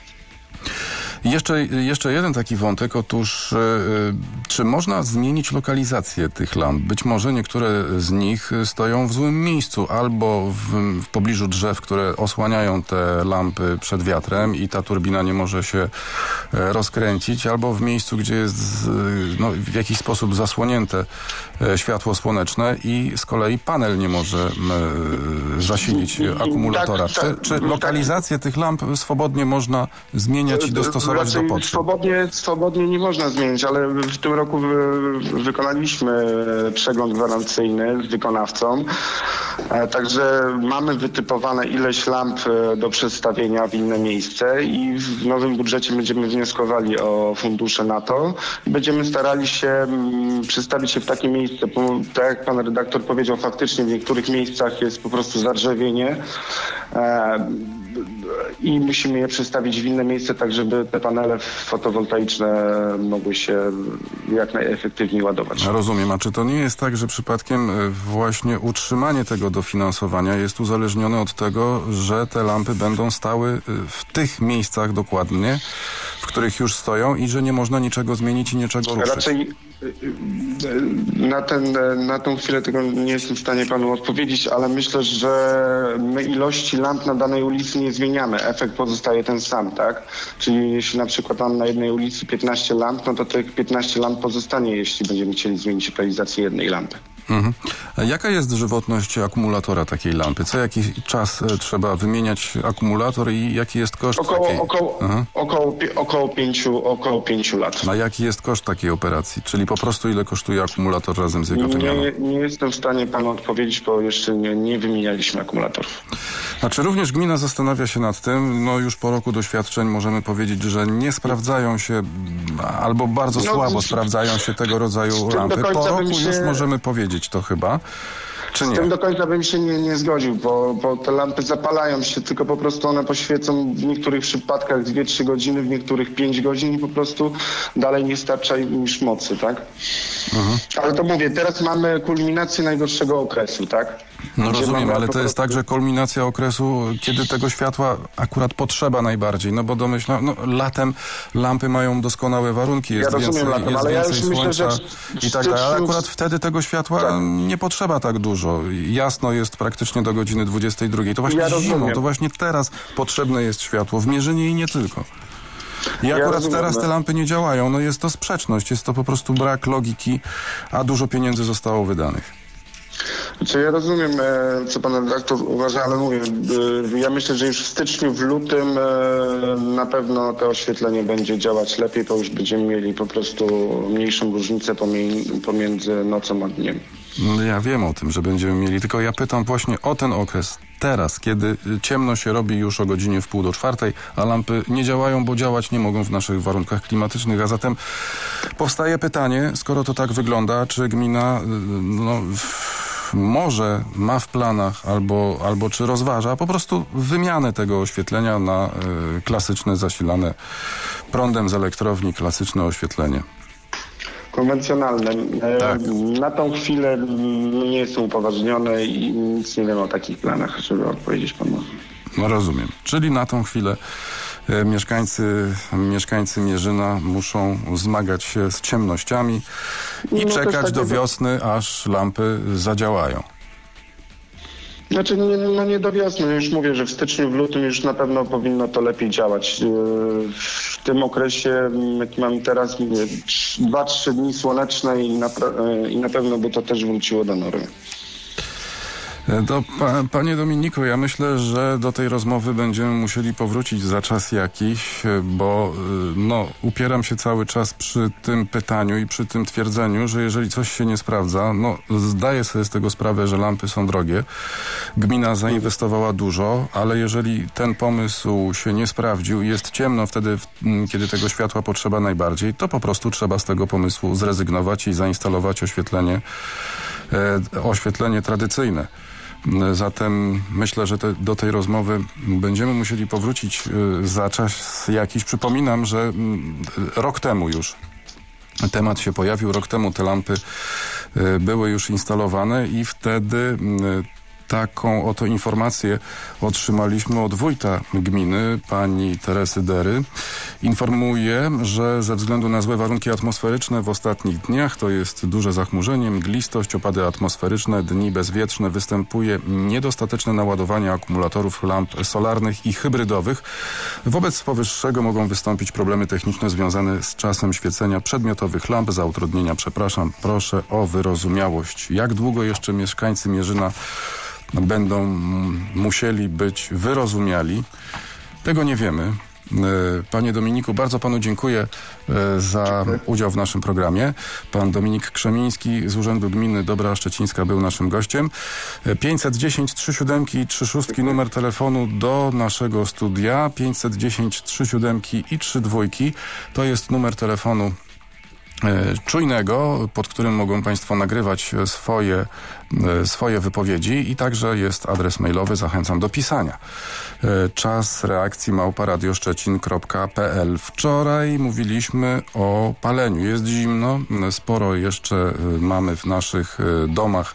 Jeszcze, jeszcze jeden taki wątek, otóż yy, czy można zmienić lokalizację tych lamp? Być może niektóre z nich stoją w złym miejscu, albo w, w pobliżu drzew, które osłaniają te lampy przed wiatrem i ta turbina nie może się e, rozkręcić, albo w miejscu, gdzie jest z, no, w jakiś sposób zasłonięte e, światło słoneczne i z kolei panel nie może e, zasilić akumulatora. Tak, tak, czy, czy lokalizację tych lamp swobodnie można zmieniać i dostosować Raczej do potrzeb? Swobodnie, swobodnie nie można zmienić, ale w tym roku wy, wykonaliśmy przegląd gwarancyjny z wykonawcą. E, także mamy wytypowane ileś lamp do przestawienia w inne miejsce i w nowym budżecie będziemy wnioskowali o fundusze na to. Będziemy starali się m, przestawić się w takie miejsce, bo, tak jak pan redaktor powiedział, faktycznie w niektórych miejscach jest po prostu zadrzewienie. E, i musimy je przestawić w inne miejsce, tak żeby te panele fotowoltaiczne mogły się jak najefektywniej ładować. Rozumiem. A czy to nie jest tak, że przypadkiem właśnie utrzymanie tego dofinansowania jest uzależnione od tego, że te lampy będą stały w tych miejscach dokładnie, w których już stoją i że nie można niczego zmienić i niczego ruszyć? Raczej na, ten, na tą chwilę tego nie jestem w stanie panu odpowiedzieć, ale myślę, że my ilości lamp na danej ulicy nie zmieniamy. Efekt pozostaje ten sam, tak? Czyli jeśli na przykład mam na jednej ulicy piętnaście lamp, no to tych piętnaście lamp pozostanie, jeśli będziemy chcieli zmienić lokalizację jednej lampy. Mhm. Jaka jest żywotność akumulatora takiej lampy? Co jakiś czas trzeba wymieniać akumulator i jaki jest koszt około, takiej... Około, około, około, pięciu, około pięciu lat. A jaki jest koszt takiej operacji? Czyli po prostu ile kosztuje akumulator razem z jego wymianą? Nie, nie jestem w stanie panu odpowiedzieć, bo jeszcze nie, nie wymienialiśmy akumulatorów. A czy również gmina zastanawia się nad tym, no już po roku doświadczeń możemy powiedzieć, że nie sprawdzają się albo bardzo no, słabo sprawdzają się tego rodzaju lampy. Po roku się... już możemy powiedzieć to chyba. Czy nie? Z tym do końca bym się nie, nie zgodził, bo, bo te lampy zapalają się, tylko po prostu one poświecą w niektórych przypadkach dwie trzy godziny, w niektórych pięć godzin i po prostu dalej nie starcza im już mocy, tak? Mhm. Ale to mówię, teraz mamy kulminację najgorszego okresu, tak? No rozumiem, ale to jest tak, że kulminacja okresu, kiedy tego światła akurat potrzeba najbardziej, no bo domyślam, no latem lampy mają doskonałe warunki, jest ja rozumiem więcej, latem, jest ale ja więcej już słońca myślę, że i tak dalej, ale akurat wtedy tego światła tak. nie potrzeba tak dużo. Jasno jest praktycznie do godziny dwudziestej drugiej. To właśnie ja zimą, to właśnie teraz potrzebne jest światło, w Mierzynie i nie tylko. I akurat ja rozumiem, teraz te lampy nie działają, no jest to sprzeczność, jest to po prostu brak logiki, a dużo pieniędzy zostało wydanych. Znaczy ja rozumiem, co pan redaktor uważa, ale mówię, ja myślę, że już w styczniu, w lutym na pewno to oświetlenie będzie działać lepiej, bo już będziemy mieli po prostu mniejszą różnicę pomiędzy nocą a dniem. No ja wiem o tym, że będziemy mieli, tylko ja pytam właśnie o ten okres teraz, kiedy ciemno się robi już o godzinie w pół do czwartej, a lampy nie działają, bo działać nie mogą w naszych warunkach klimatycznych, a zatem powstaje pytanie, skoro to tak wygląda, czy gmina no, może ma w planach albo, albo czy rozważa po prostu wymianę tego oświetlenia na y, klasyczne, zasilane prądem z elektrowni, klasyczne oświetlenie. Konwencjonalne. Tak. Na tą chwilę nie jestem upoważniony i nic nie wiem o takich planach, żeby odpowiedzieć panu. No rozumiem. Czyli na tą chwilę e, mieszkańcy, mieszkańcy Mierzyna muszą zmagać się z ciemnościami i no czekać do wiosny, aż lampy zadziałają. Znaczy, nie, no nie do wiosny, już mówię, że w styczniu, w lutym już na pewno powinno to lepiej działać. W tym okresie, jaki mamy teraz, dwa trzy dni słoneczne i na, i na pewno by to też wróciło do normy. Do, pa, panie Dominiku, ja myślę, że do tej rozmowy będziemy musieli powrócić za czas jakiś, bo no, upieram się cały czas przy tym pytaniu i przy tym twierdzeniu, że jeżeli coś się nie sprawdza, no zdaję sobie z tego sprawę, że lampy są drogie. Gmina zainwestowała dużo, ale jeżeli ten pomysł się nie sprawdził i jest ciemno wtedy, kiedy tego światła potrzeba najbardziej, to po prostu trzeba z tego pomysłu zrezygnować i zainstalować oświetlenie, e, oświetlenie tradycyjne. Zatem myślę, że te, do tej rozmowy będziemy musieli powrócić za czas jakiś. Przypominam, że rok temu już temat się pojawił, rok temu te lampy były już instalowane i wtedy taką oto informację otrzymaliśmy od wójta gminy, pani Teresy Dery. Informuje, że ze względu na złe warunki atmosferyczne w ostatnich dniach, to jest duże zachmurzenie, mglistość, opady atmosferyczne, dni bezwietrzne, występuje niedostateczne naładowanie akumulatorów lamp solarnych i hybrydowych. Wobec powyższego mogą wystąpić problemy techniczne związane z czasem świecenia przedmiotowych lamp. Za utrudnienia przepraszam, proszę o wyrozumiałość. Jak długo jeszcze mieszkańcy Mierzyna będą musieli być wyrozumiali? Tego nie wiemy. Panie Dominiku, bardzo panu dziękuję za udział w naszym programie. Pan Dominik Krzemiński z Urzędu Gminy Dobra Szczecińska był naszym gościem. pięćset dziesięć trzy siedem trzy sześć numer telefonu do naszego studia. pięćset dziesięć trzy siedem i trzy dwa to jest numer telefonu czujnego, pod którym mogą państwo nagrywać swoje, swoje wypowiedzi i także jest adres mailowy, zachęcam do pisania. Czas reakcji małpa radioszczecin kropka pe el. Wczoraj mówiliśmy o paleniu. Jest zimno, sporo jeszcze mamy w naszych domach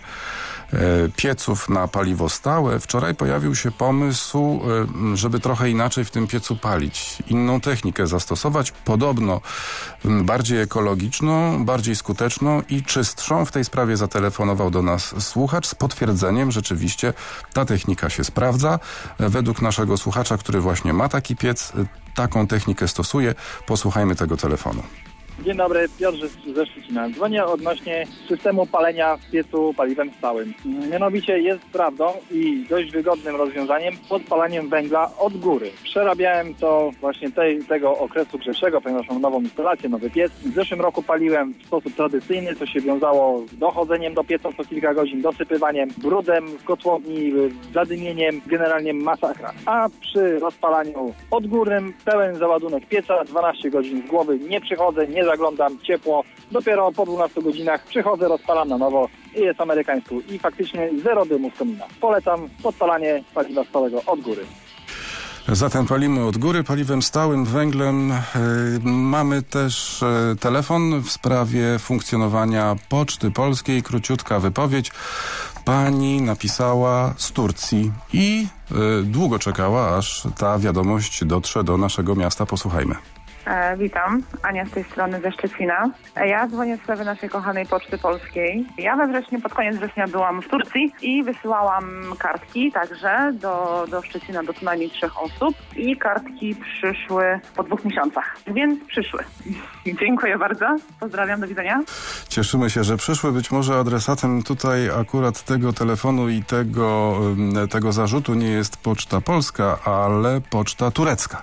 pieców na paliwo stałe. Wczoraj pojawił się pomysł, żeby trochę inaczej w tym piecu palić. Inną technikę zastosować, podobno bardziej ekologiczną, bardziej skuteczną i czystszą. W tej sprawie zatelefonował do nas słuchacz z potwierdzeniem, że rzeczywiście ta technika się sprawdza. Według naszego słuchacza, który właśnie ma taki piec, taką technikę stosuje. Posłuchajmy tego telefonu. Dzień dobry, Piotr ze Szczecina. Dzwonię odnośnie systemu palenia w piecu paliwem stałym. Mianowicie jest prawdą i dość wygodnym rozwiązaniem podpalaniem węgla od góry. Przerabiałem to właśnie tej, tego okresu grzewczego, ponieważ mam nową instalację, nowy piec. W zeszłym roku paliłem w sposób tradycyjny, co się wiązało z dochodzeniem do pieca co kilka godzin, dosypywaniem, brudem w kotłowni, zadymieniem, generalnie masakra. A przy rozpalaniu odgórnym pełen załadunek pieca, dwanaście godzin z głowy, nie przychodzę, nie zaglądam, ciepło. Dopiero po dwunastu godzinach przychodzę, rozpalam na nowo i jest amerykańsku. I faktycznie zero dymu z komina. Polecam podpalanie paliwa stałego od góry. Zatem palimy od góry paliwem stałym, węglem. Yy, mamy też yy, telefon w sprawie funkcjonowania Poczty Polskiej. Króciutka wypowiedź. Pani napisała z Turcji i yy, długo czekała, aż ta wiadomość dotrze do naszego miasta. Posłuchajmy. E, witam, Ania z tej strony ze Szczecina. E, ja dzwonię w sprawie naszej kochanej Poczty Polskiej. Ja we wrześniu, pod koniec września byłam w Turcji i wysyłałam kartki także do, do Szczecina do co najmniej trzech osób i kartki przyszły po dwóch miesiącach, więc przyszły. Dziękuję bardzo, pozdrawiam, do widzenia. Cieszymy się, że przyszły. Być może adresatem tutaj akurat tego telefonu i tego, tego zarzutu nie jest Poczta Polska, ale Poczta Turecka.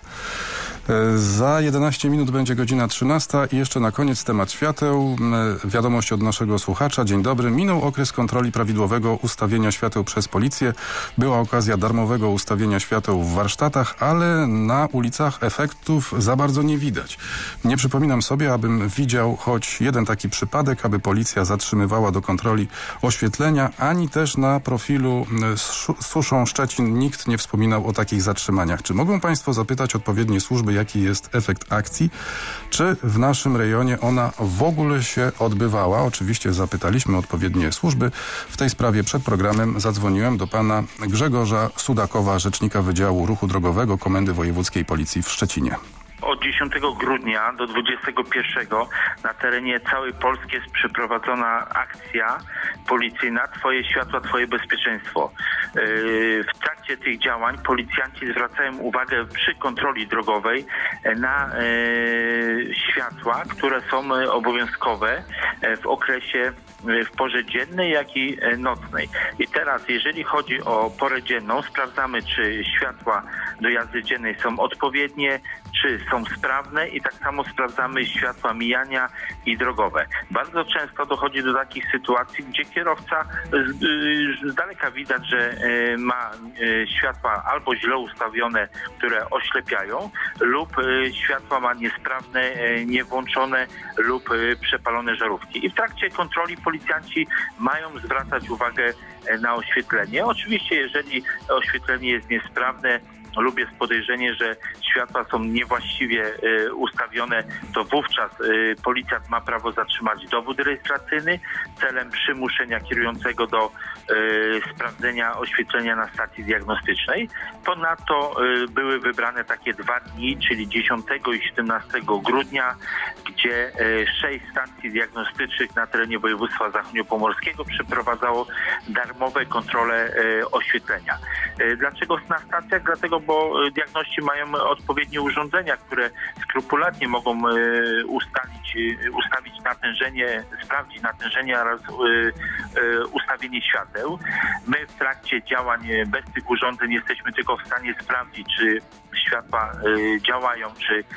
Za jedenaście minut będzie godzina trzynasta i jeszcze na koniec temat świateł. Wiadomość od naszego słuchacza. Dzień dobry. Minął okres kontroli prawidłowego ustawienia świateł przez policję. Była okazja darmowego ustawienia świateł w warsztatach, ale na ulicach efektów za bardzo nie widać. Nie przypominam sobie, abym widział choć jeden taki przypadek, aby policja zatrzymywała do kontroli oświetlenia, ani też na profilu Suszą Szczecin nikt nie wspominał o takich zatrzymaniach. Czy mogą państwo zapytać odpowiednie służby, jaki jest efekt akcji? Czy w naszym rejonie ona w ogóle się odbywała? Oczywiście zapytaliśmy odpowiednie służby. W tej sprawie przed programem zadzwoniłem do pana Grzegorza Sudakowa, rzecznika Wydziału Ruchu Drogowego Komendy Wojewódzkiej Policji w Szczecinie. Od dziesiątego grudnia do dwudziestego pierwszego na terenie całej Polski jest przeprowadzona akcja policyjna Twoje światła, Twoje bezpieczeństwo. W trakcie tych działań policjanci zwracają uwagę przy kontroli drogowej na światła, które są obowiązkowe w okresie, w porze dziennej, jak i nocnej. I teraz, jeżeli chodzi o porę dzienną, sprawdzamy, czy światła do jazdy dziennej są odpowiednie, czy są sprawne i tak samo sprawdzamy światła mijania i drogowe. Bardzo często dochodzi do takich sytuacji, gdzie kierowca z, z daleka widać, że ma światła albo źle ustawione, które oślepiają, lub światła ma niesprawne, niewłączone lub przepalone żarówki. I w trakcie kontroli policjanci mają zwracać uwagę na oświetlenie. Oczywiście, jeżeli oświetlenie jest niesprawne lub jest podejrzenie, że światła są niewłaściwie y, ustawione, to wówczas y, policjant ma prawo zatrzymać dowód rejestracyjny celem przymuszenia kierującego do y, sprawdzenia oświetlenia na stacji diagnostycznej. Ponadto y, były wybrane takie dwa dni, czyli dziesiątego i siedemnastego grudnia, gdzie y, sześć stacji diagnostycznych na terenie województwa zachodniopomorskiego przeprowadzało darmowe kontrole y, oświetlenia. Y, dlaczego na stacjach? Dlatego, bo diagności mają odpowiednie urządzenia, które skrupulatnie mogą y, ustalić, y, ustawić natężenie, sprawdzić natężenie oraz y, y, ustawienie świateł. My w trakcie działań bez tych urządzeń jesteśmy tylko w stanie sprawdzić, czy światła y, działają, czy y,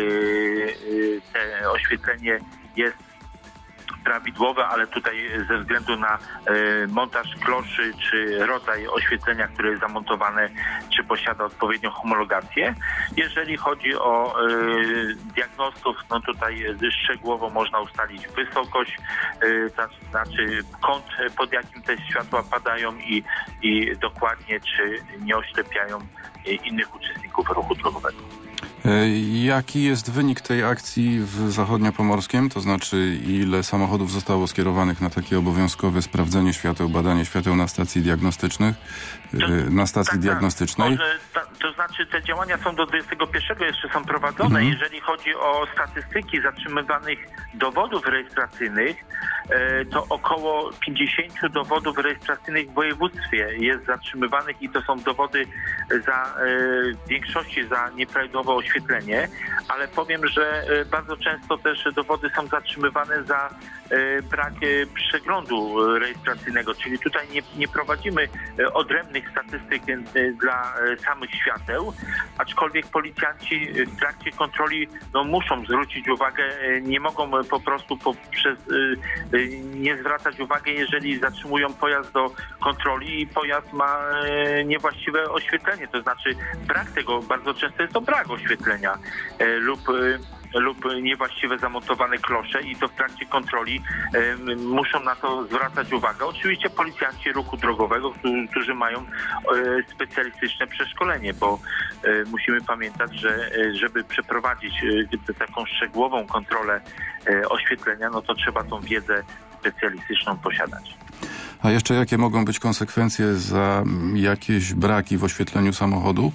y, te oświetlenie jest prawidłowe, ale tutaj ze względu na y, montaż kloszy czy rodzaj oświetlenia, które jest zamontowane, czy posiada odpowiednią homologację. Jeżeli chodzi o y, diagnostów, no tutaj szczegółowo można ustalić wysokość, y, to znaczy kąt, pod jakim te światła padają i, i dokładnie, czy nie oślepiają y, innych uczestników ruchu drogowego. Jaki jest wynik tej akcji w Zachodniopomorskiem? To znaczy, ile samochodów zostało skierowanych na takie obowiązkowe sprawdzenie świateł, badanie świateł na stacji diagnostycznych, na stacji tak, diagnostycznej? Może, to, to znaczy, te działania są do dwudziestego pierwszego jeszcze są prowadzone. Mhm. Jeżeli chodzi o statystyki zatrzymywanych dowodów rejestracyjnych, to około pięćdziesiąt dowodów rejestracyjnych w województwie jest zatrzymywanych i to są dowody za w większości za nieprawidłowe oświetlenie, ale powiem, że bardzo często też dowody są zatrzymywane za brak przeglądu rejestracyjnego, czyli tutaj nie, nie prowadzimy odrębnych statystyk dla samych świateł, aczkolwiek policjanci w trakcie kontroli no, muszą zwrócić uwagę, nie mogą po prostu poprzez, nie zwracać uwagi, jeżeli zatrzymują pojazd do kontroli i pojazd ma niewłaściwe oświetlenie, to znaczy brak tego, bardzo często jest to brak oświetlenia lub lub niewłaściwe zamontowane klosze i to w trakcie kontroli e, muszą na to zwracać uwagę. Oczywiście policjanci ruchu drogowego, którzy, którzy mają e, specjalistyczne przeszkolenie, bo e, musimy pamiętać, że e, żeby przeprowadzić e, taką szczegółową kontrolę e, oświetlenia, no to trzeba tą wiedzę specjalistyczną posiadać. A jeszcze jakie mogą być konsekwencje za jakieś braki w oświetleniu samochodu?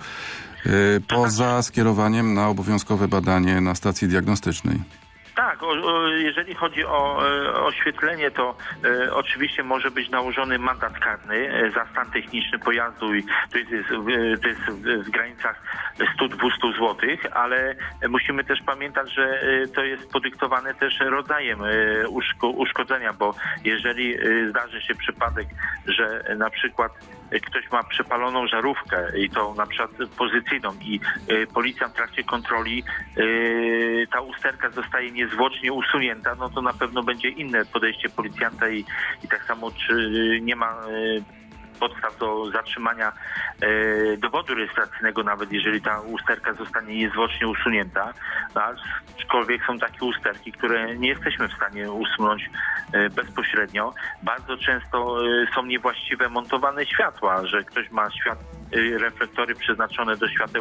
Poza skierowaniem na obowiązkowe badanie na stacji diagnostycznej. Tak, o, o, jeżeli chodzi o, o oświetlenie, to e, oczywiście może być nałożony mandat karny e, za stan techniczny pojazdu i to jest, jest, to jest w, w granicach sto do dwustu złotych, ale musimy też pamiętać, że e, to jest podyktowane też rodzajem e, uszko, uszkodzenia, bo jeżeli e, zdarzy się przypadek, że e, na przykład ktoś ma przepaloną żarówkę i to na przykład pozycyjną i y, policjant w trakcie kontroli y, ta usterka zostaje niezwłocznie usunięta, no to na pewno będzie inne podejście policjanta i, i tak samo czy y, nie ma y, podstaw do zatrzymania e, dowodu rejestracyjnego, nawet jeżeli ta usterka zostanie niezwłocznie usunięta. No, aczkolwiek są takie usterki, które nie jesteśmy w stanie usunąć e, bezpośrednio. Bardzo często e, są niewłaściwe montowane światła, że ktoś ma świat, e, reflektory przeznaczone do świateł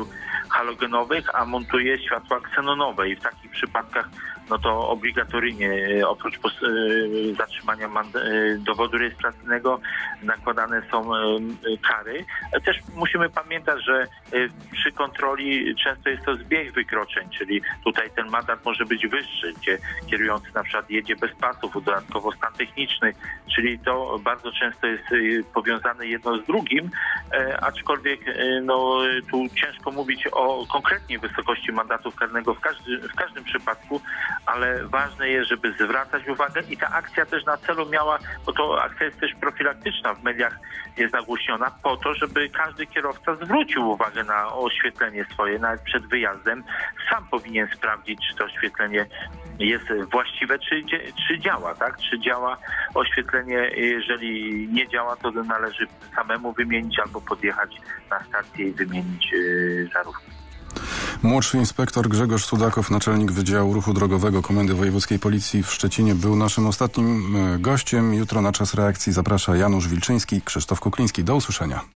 halogenowych, a montuje światła ksenonowe i w takich przypadkach no to obligatoryjnie oprócz pos- zatrzymania mand- dowodu rejestracyjnego nakładane są kary. Też musimy pamiętać, że przy kontroli często jest to zbieg wykroczeń, czyli tutaj ten mandat może być wyższy, gdzie kierujący na przykład jedzie bez pasów, dodatkowo stan techniczny, czyli to bardzo często jest powiązane jedno z drugim, aczkolwiek no, tu ciężko mówić o konkretnej wysokości mandatu karnego w, każdy, w każdym przypadku, ale ważne jest, żeby zwracać uwagę i ta akcja też na celu miała, bo to akcja jest też profilaktyczna, w mediach jest nagłośniona po to, żeby każdy kierowca zwrócił uwagę na oświetlenie swoje, nawet przed wyjazdem. Sam powinien sprawdzić, czy to oświetlenie jest właściwe, czy, czy działa, tak? Czy działa oświetlenie, jeżeli nie działa, to należy samemu wymienić albo podjechać na stację i wymienić yy, żarówki. Młodszy inspektor Grzegorz Sudakow, naczelnik Wydziału Ruchu Drogowego Komendy Wojewódzkiej Policji w Szczecinie, był naszym ostatnim gościem. Jutro na Czas Reakcji zaprasza Janusz Wilczyński, Krzysztof Kukliński. Do usłyszenia.